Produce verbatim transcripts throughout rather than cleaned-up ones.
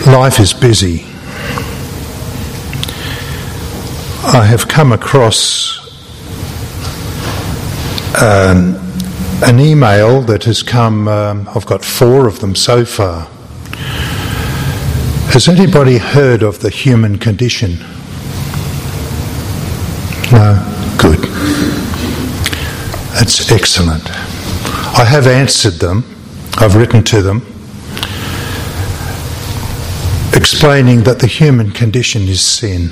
Life is busy. I have come across um, an email that has come, um, I've got four of them so far. Has anybody heard of the human condition? No? Good. That's excellent. I have answered them. I've written to them, explaining that the human condition is sin.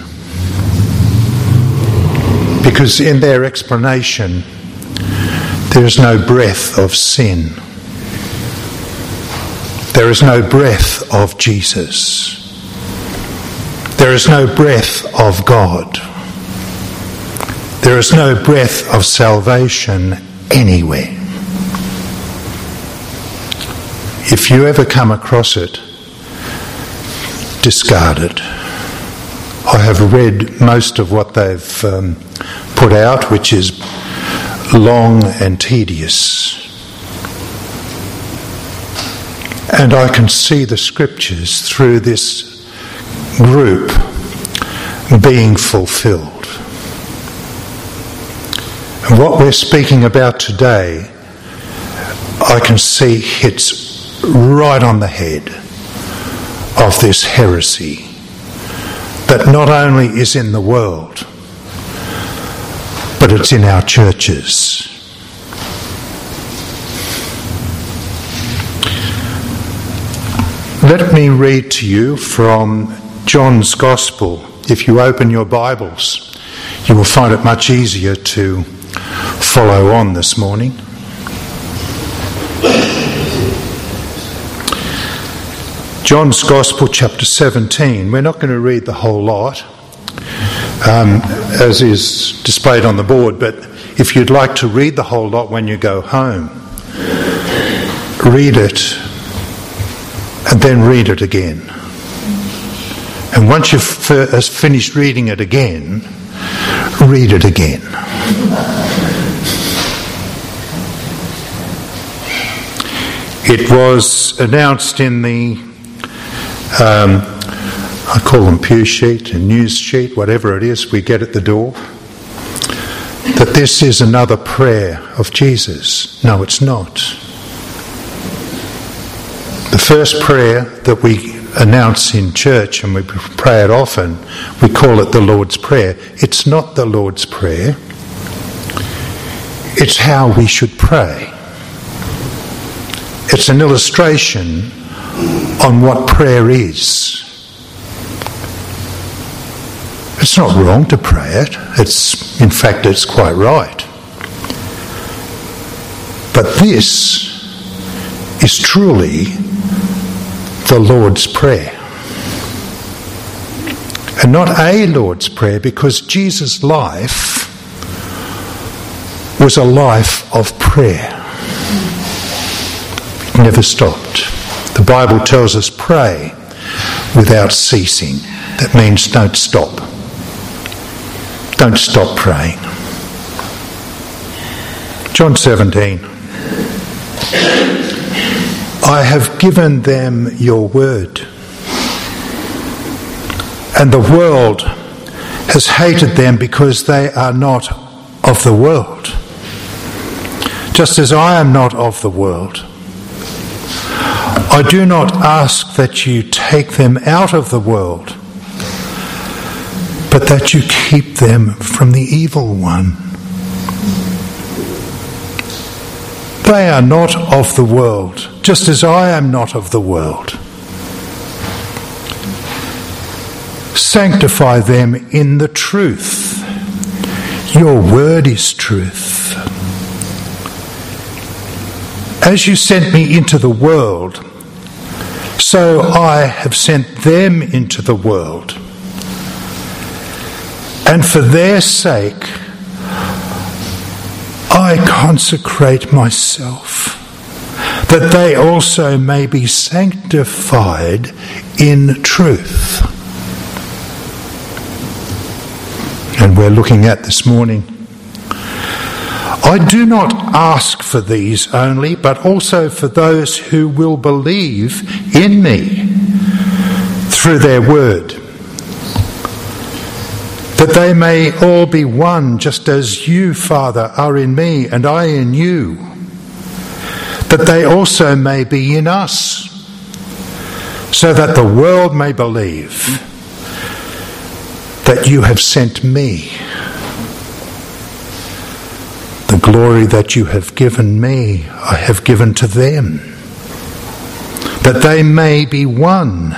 Because in their explanation, there is no breath of sin. There is no breath of Jesus. There is no breath of God. There is no breath of salvation anywhere. If you ever come across it, discard it. I have read most of what they've um, put out, which is long and tedious. And I can see the scriptures through this group being fulfilled. And what we're speaking about today, I can see hits right on the head of this heresy that not only is in the world, but it's in our churches. Let me read to you from John's Gospel. If you open your Bibles, you will find it much easier to follow on this morning. John's Gospel, chapter seventeen. We're not going to read the whole lot, um, as is displayed on the board, but if you'd like to read the whole lot when you go home, read it and then read it again. And once you've finished reading it again, read it again. It was announced in the Um, I call them pew sheet and news sheet, whatever it is we get at the door, that this is another prayer of Jesus. No, it's not. The first prayer that we announce in church, and we pray it often, we call it the Lord's Prayer. It's not the Lord's Prayer. It's how we should pray. It's an illustration on what prayer is. It's not wrong to pray it. It's, in fact, it's quite right. But this is truly the Lord's Prayer. And not a Lord's Prayer, because Jesus' life was a life of prayer. It never stopped. The Bible tells us pray without ceasing. That means don't stop. Don't stop praying. John seventeen. I have given them your word, and the world has hated them because they are not of the world, just as I am not of the world. I do not ask that you take them out of the world, but that you keep them from the evil one. They are not of the world, just as I am not of the world. Sanctify them in the truth. Your word is truth. As you sent me into the world, so I have sent them into the world. And for their sake, I consecrate myself, that they also may be sanctified in truth. And we're looking at this morning, I do not ask for these only, but also for those who will believe in me through their word, that they may all be one, just as you, Father, are in me and I in you, that they also may be in us, so that the world may believe that you have sent me. The glory that you have given me, I have given to them, that they may be one,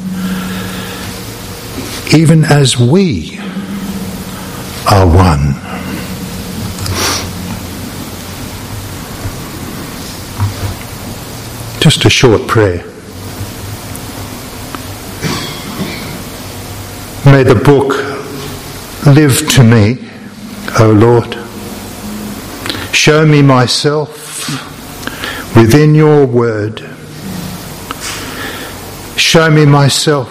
even as we are one. Just a short prayer. May the book live to me, O Lord. Show me myself within your word. Show me myself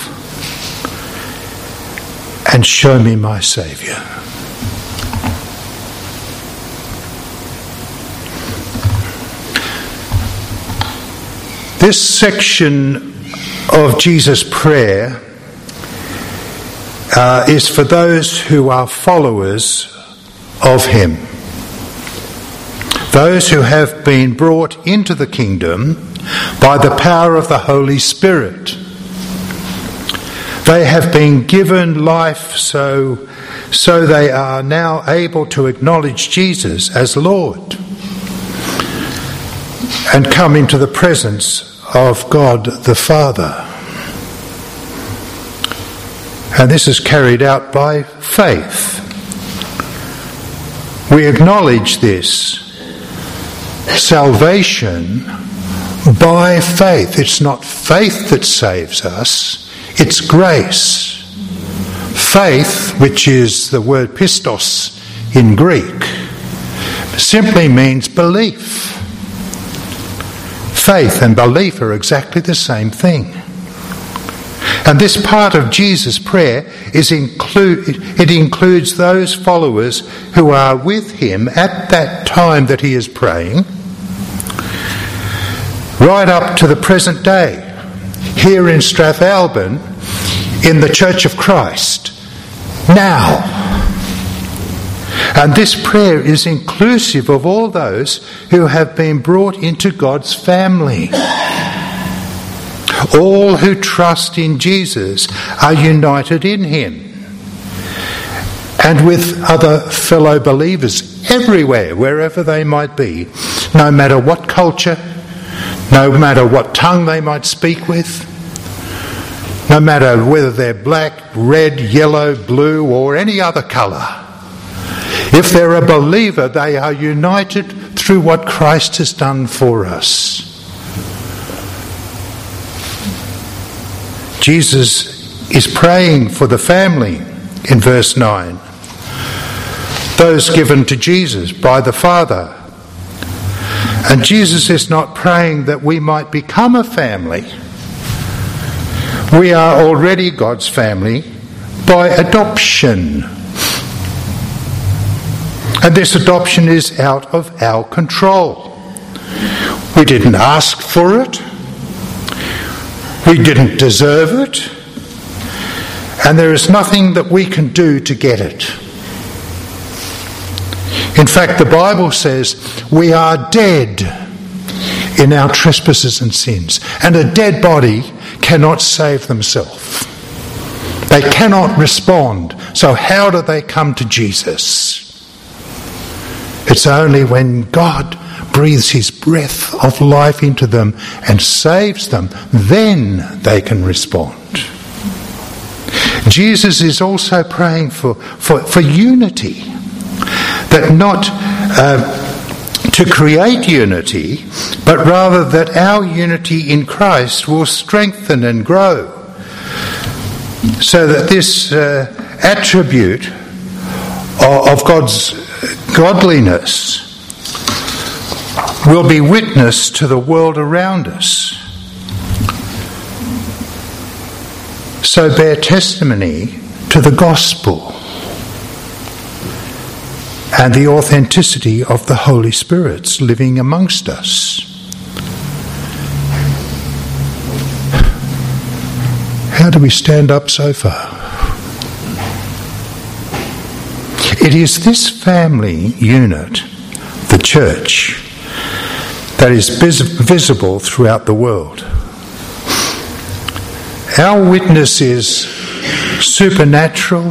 and show me my Saviour. This section of Jesus' prayer uh, is for those who are followers of him. Those who have been brought into the kingdom by the power of the Holy Spirit. They have been given life, so, so they are now able to acknowledge Jesus as Lord and come into the presence of God the Father. And this is carried out by faith. We acknowledge this salvation by faith. It's not faith that saves us, it's grace. Faith, which is the word pistos in Greek, simply means belief. Faith and belief are exactly the same thing. And this part of Jesus' prayer is include, it includes those followers who are with him at that time that he is praying, right up to the present day, here in Strathalbyn, in the Church of Christ, now. And this prayer is inclusive of all those who have been brought into God's family. All who trust in Jesus are united in him and with other fellow believers everywhere, wherever they might be, no matter what culture, no matter what tongue they might speak with, no matter whether they're black, red, yellow, blue, or any other colour. If they're a believer, they are united through what Christ has done for us. Jesus is praying for the family in verse nine. Those given to Jesus by the Father. And Jesus is not praying that we might become a family. We are already God's family by adoption. And this adoption is out of our control. We didn't ask for it. We didn't deserve it. And there is nothing that we can do to get it. In fact, the Bible says we are dead in our trespasses and sins. And a dead body cannot save themselves. They cannot respond. So how do they come to Jesus? It's only when God breathes his breath of life into them and saves them, then they can respond. Jesus is also praying for, for, for unity, that not uh, to create unity, but rather that our unity in Christ will strengthen and grow, so that this uh, attribute of, of God's godliness will be witness to the world around us. So bear testimony to the gospel and the authenticity of the Holy Spirit's living amongst us. How do we stand up so far? It is this family unit, the church, that is vis- visible throughout the world. Our witness is supernatural,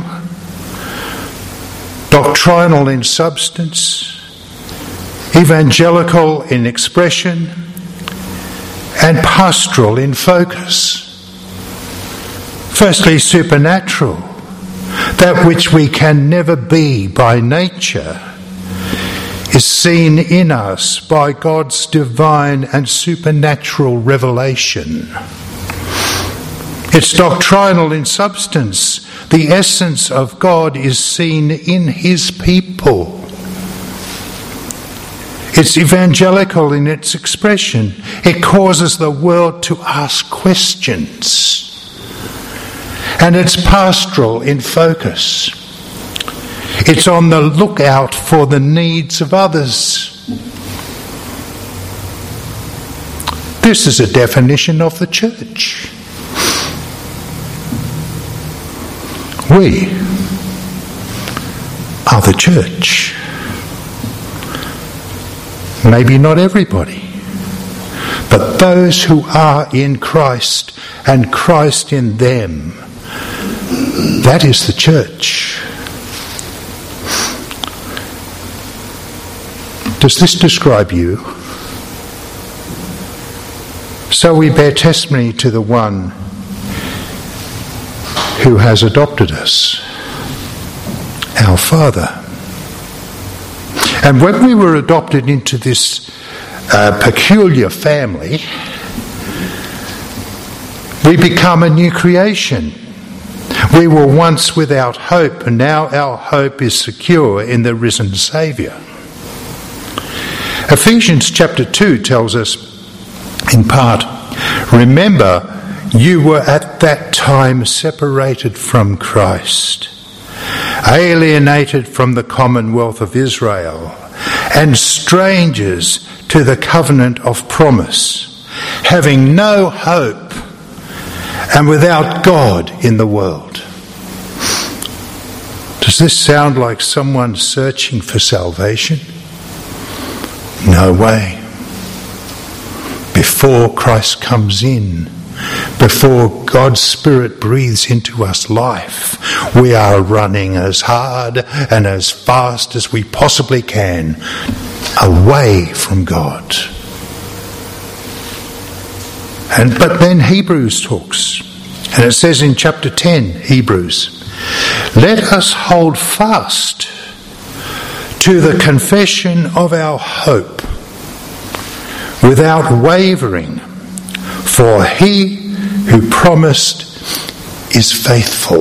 doctrinal in substance, evangelical in expression, and pastoral in focus. Firstly, supernatural, that which we can never be by nature, is seen in us by God's divine and supernatural revelation. It's doctrinal in substance. The essence of God is seen in his people. It's evangelical in its expression. It causes the world to ask questions. And it's pastoral in focus. It's on the lookout for the needs of others. This is a definition of the church. We are the church. Maybe not everybody, but those who are in Christ and Christ in them. That is the church. Does this describe you? So we bear testimony to the one who has adopted us, our Father. And when we were adopted into this uh, peculiar family, we become a new creation. We were once without hope, and now our hope is secure in the risen Saviour. Ephesians chapter two tells us in part, remember, you were at that time separated from Christ, alienated from the commonwealth of Israel, and strangers to the covenant of promise, having no hope and without God in the world. Does this sound like someone searching for salvation? No way. Before Christ comes in, before God's Spirit breathes into us life, we are running as hard and as fast as we possibly can away from God. And but then Hebrews talks, and it says in chapter ten, Hebrews, let us hold fast to the confession of our hope without wavering, for he who promised is faithful.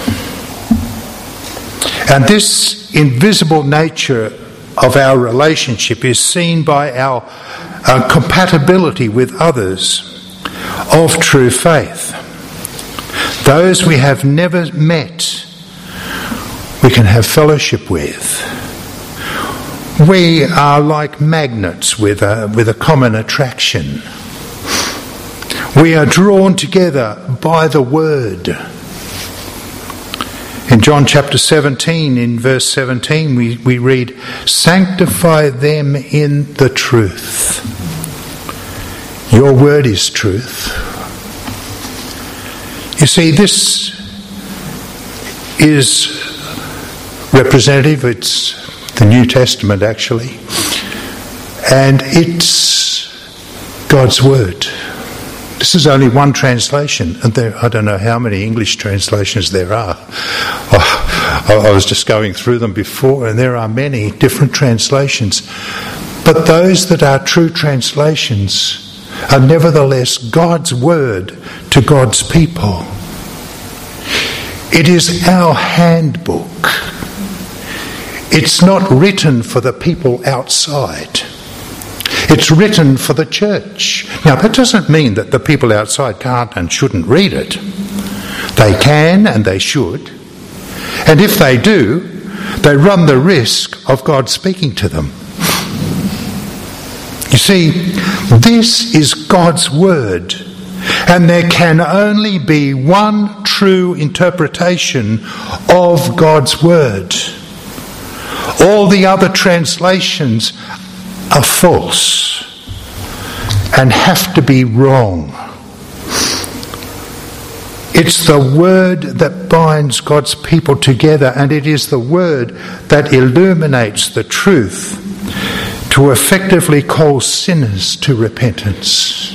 And this invisible nature of our relationship is seen by our, our compatibility with others of true faith. Those we have never met, we can have fellowship with. We are like magnets with a, with a common attraction. We are drawn together by the word. In John chapter seventeen, in verse seventeen, we, we read, sanctify them in the truth. Your word is truth. You see, this is representative. It's the New Testament, actually. And it's God's word. This is only one translation, and there, I don't know how many English translations there are. I was just going through them before, and there are many different translations. But those that are true translations are nevertheless God's word to God's people. It is our handbook. It's not written for the people outside. It's written for the church. Now, that doesn't mean that the people outside can't and shouldn't read it. They can and they should. And if they do, they run the risk of God speaking to them. You see, this is God's word, And there can only be one true interpretation of God's word. All the other translations are false and have to be wrong. It's the word that binds God's people together, and it is the word that illuminates the truth to effectively call sinners to repentance.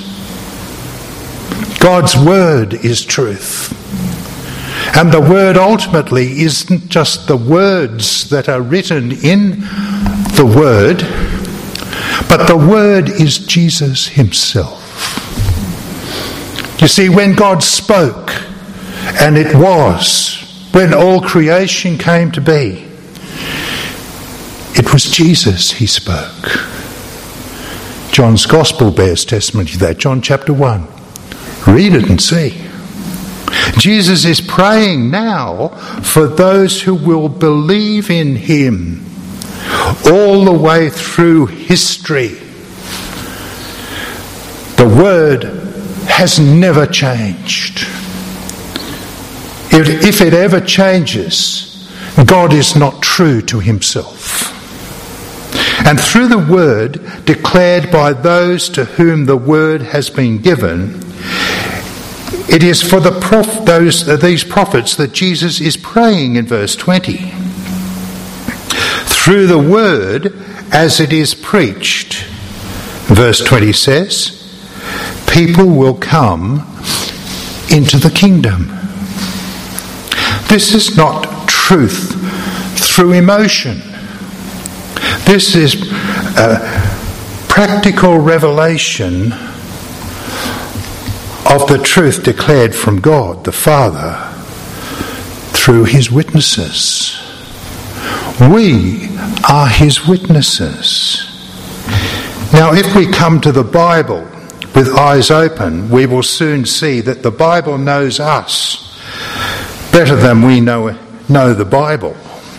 God's word is truth. And the word ultimately isn't just the words that are written in the word, but the word is Jesus himself. You see, when God spoke, and it was, when all creation came to be, it was Jesus he spoke. John's Gospel bears testimony to that, John chapter one. Read it and see. Jesus is praying now for those who will believe in him all the way through history. The word has never changed. If it ever changes, God is not true to himself. And through the word declared by those to whom the word has been given, it is for the prof- those uh, these prophets that Jesus is praying in verse twenty. Through the word as it is preached, verse twenty says, people will come into the kingdom. This is not truth through emotion. This is a practical revelation of the truth declared from God the Father through his witnesses. We are his witnesses. Now, if we come to the Bible with eyes open, we will soon see that the Bible knows us better than we know, know the Bible.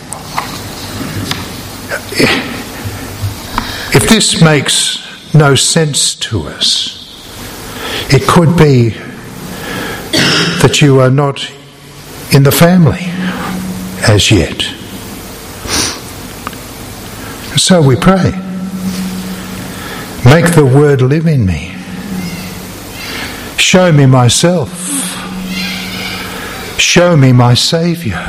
If this makes no sense to us, it could be that you are not in the family as yet. So we pray, make the word live in me. Show me myself. Show me my Saviour.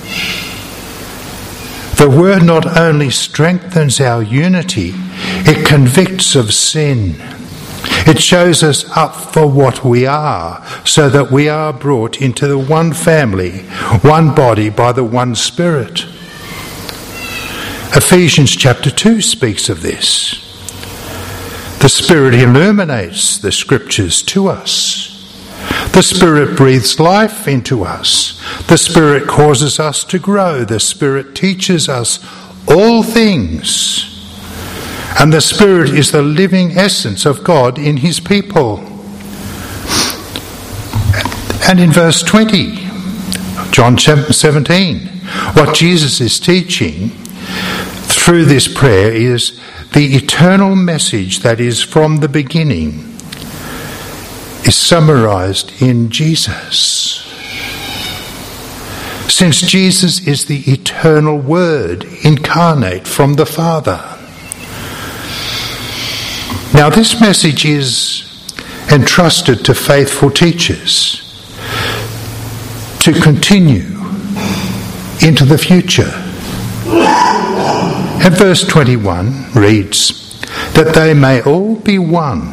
The word not only strengthens our unity, it convicts of sin. It shows us up for what we are, so that we are brought into the one family, one body by the one Spirit. Ephesians chapter two speaks of this. The Spirit illuminates the Scriptures to us. The Spirit breathes life into us. The Spirit causes us to grow. The Spirit teaches us all things. And the Spirit is the living essence of God in his people. And in verse twenty, John seventeen, what Jesus is teaching through this prayer is the eternal message that is from the beginning is summarized in Jesus. Since Jesus is the eternal Word incarnate from the Father. Now this message is entrusted to faithful teachers to continue into the future. And verse twenty-one reads, that they may all be one,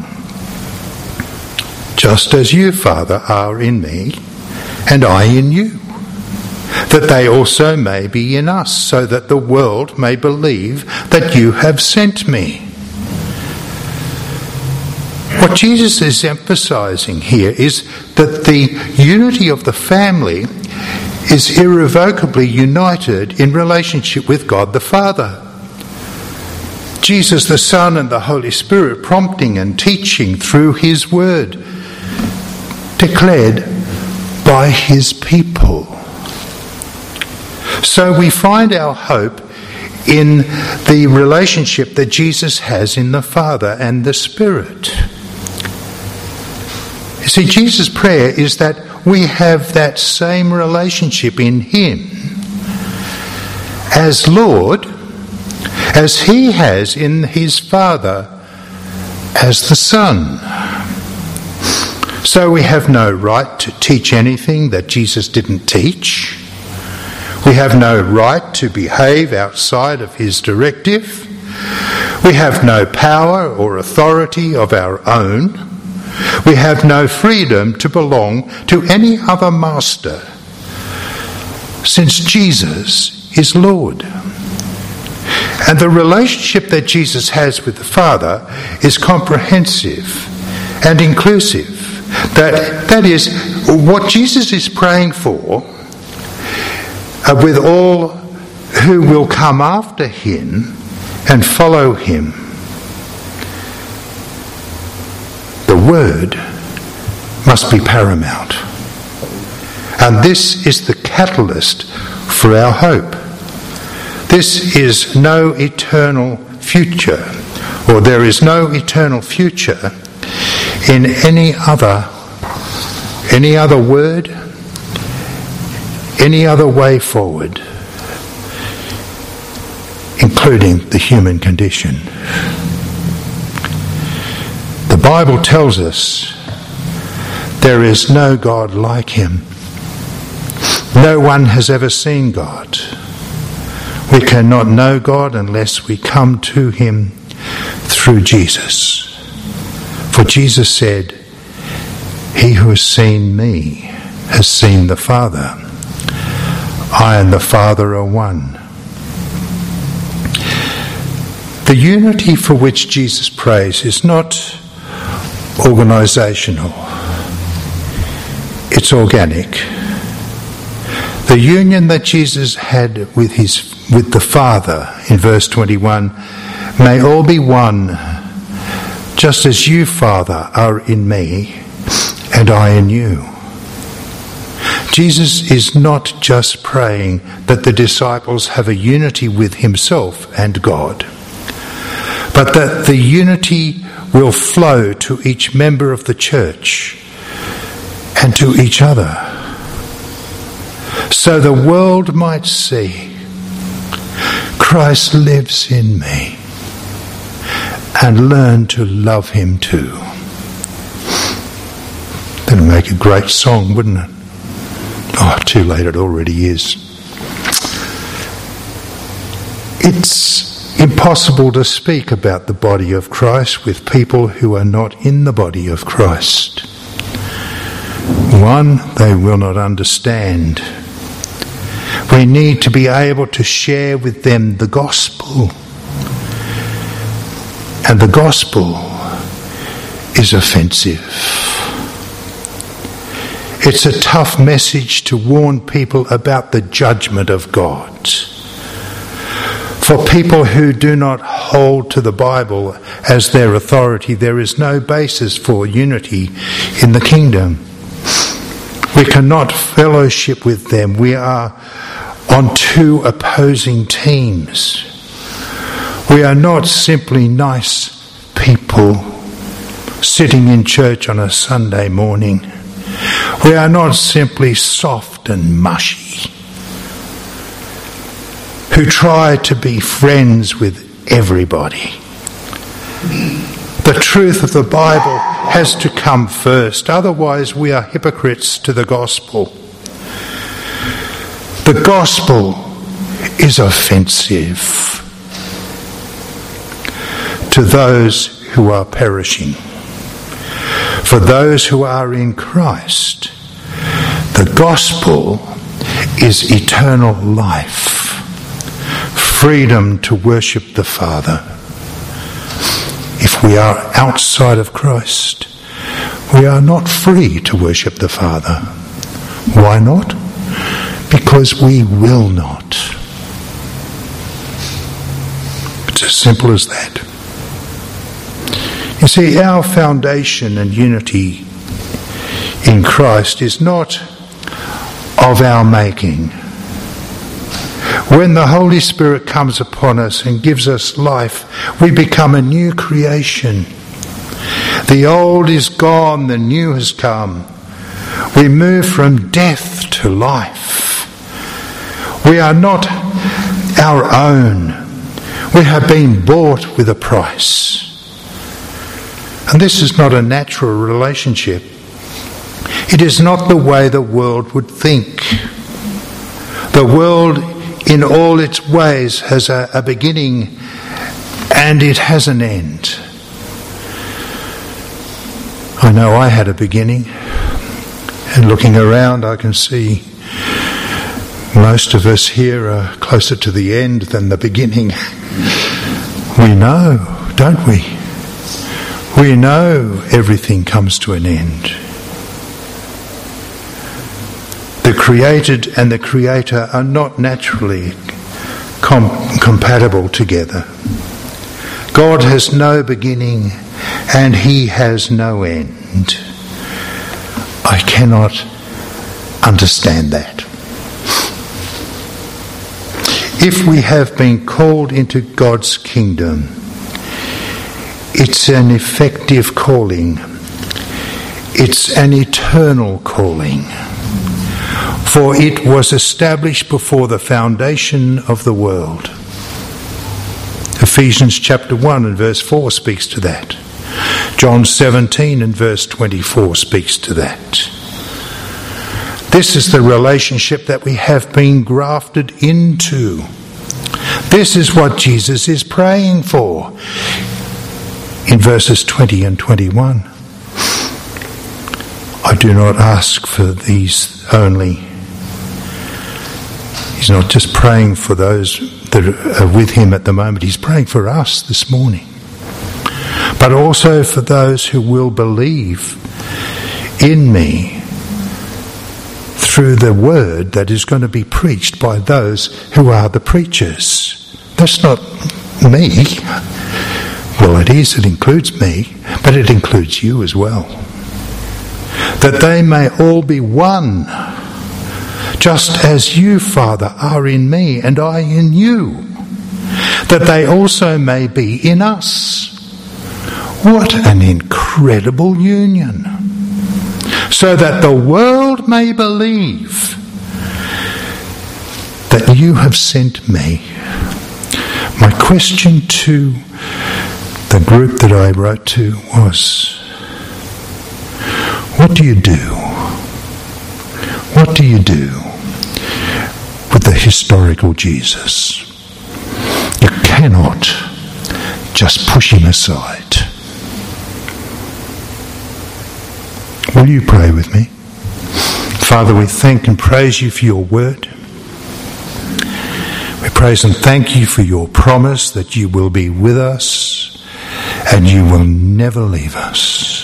just as you, Father, are in me, and I in you, that they also may be in us, so that the world may believe that you have sent me. What Jesus is emphasizing here is that the unity of the family is irrevocably united in relationship with God the Father. Jesus the Son and the Holy Spirit prompting and teaching through his word, declared by his people. So we find our hope in the relationship that Jesus has in the Father and the Spirit. You see, Jesus' prayer is that we have that same relationship in him as Lord as he has in his Father as the Son. So we have no right to teach anything that Jesus didn't teach. We have no right to behave outside of his directive. We have no power or authority of our own. We have no freedom to belong to any other master, since Jesus is Lord. And the relationship that Jesus has with the Father is comprehensive and inclusive. That, that is, what Jesus is praying for uh, with all who will come after him and follow him. The Word must be paramount. And this is the catalyst for our hope. This is no eternal future, or there is no eternal future in any other, any other word, any other way forward, including the human condition. The Bible tells us there is no God like him. No one has ever seen God. We cannot know God unless we come to him through Jesus. For Jesus said, "He who has seen me has seen the Father. I and the Father are one." The unity for which Jesus prays is not organisational. It's organic. The union that Jesus had with his with the Father in verse twenty-one, "May all be one, just as you, Father, are in me and I in you." Jesus is not just praying that the disciples have a unity with himself and God, but that the unity will flow to each member of the church and to each other, so the world might see Christ lives in me and learn to love him too. That would make a great song, wouldn't it? Oh, too late, it already is. It's impossible to speak about the body of Christ with people who are not in the body of Christ. One, they will not understand. We need to be able to share with them the gospel. And the gospel is offensive. It's a tough message to warn people about the judgment of God. For people who do not hold to the Bible as their authority, there is no basis for unity in the kingdom. We cannot fellowship with them. We are on two opposing teams. We are not simply nice people sitting in church on a Sunday morning. We are not simply soft and mushy who try to be friends with everybody. The truth of the Bible has to come first, otherwise we are hypocrites to the gospel. The gospel is offensive to those who are perishing. For those who are in Christ, the gospel is eternal life, freedom to worship the Father. If we are outside of Christ, we are not free to worship the Father. Why not? Because we will not. It's as simple as that. You see, our foundation and unity in Christ is not of our making. When the Holy Spirit comes upon us and gives us life, we become a new creation. The old is gone, the new has come. We move from death to life. We are not our own. We have been bought with a price. And this is not a natural relationship. It is not the way the world would think. The world in all its ways has a, a beginning and it has an end. I know I had a beginning, and looking around I can see most of us here are closer to the end than the beginning. We know, don't we? We know everything comes to an end. The created and the Creator are not naturally com- compatible together. God has no beginning and He has no end. I cannot understand that. If we have been called into God's kingdom, it's an effective calling. It's an eternal calling. For it was established before the foundation of the world. Ephesians chapter one and verse four speaks to that. John seventeen and verse twenty-four speaks to that. This is the relationship that we have been grafted into. This is what Jesus is praying for in verses twenty and twenty-one. I do not ask for these only. He's not just praying for those that are with him at the moment. He's praying for us this morning. But also for those who will believe in me through the word that is going to be preached by those who are the preachers. That's not me. Well, it is. It includes me, but it includes you as well. That they may all be one, just as you, Father, are in me and I in you, that they also may be in us. What an incredible union! So that the world may believe that you have sent me. My question to the group that I wrote to was, what do you do? What do you do with the historical Jesus? You cannot just push him aside. Will you pray with me? Father, we thank and praise you for your word. We praise and thank you for your promise that you will be with us and you will never leave us.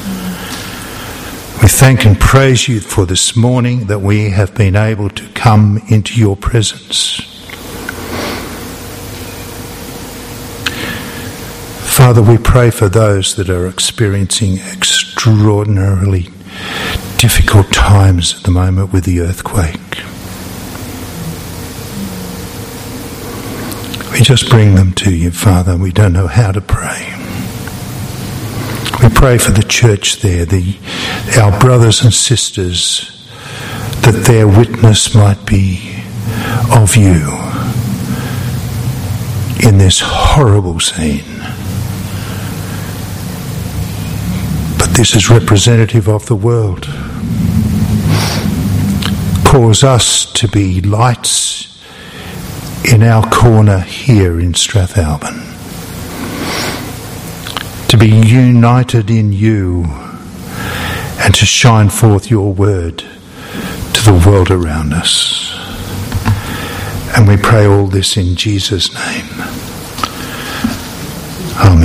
We thank and praise you for this morning that we have been able to come into your presence. Father, we pray for those that are experiencing extraordinarily difficult times at the moment with the earthquake. We just bring them to you, Father. We don't know how to pray. We pray for the church there, the, our brothers and sisters, that their witness might be of you in this horrible scene. But this is representative of the world. Cause us to be lights in our corner here in Strathalbyn. To be united in you and to shine forth your word to the world around us. And we pray all this in Jesus' name. Amen.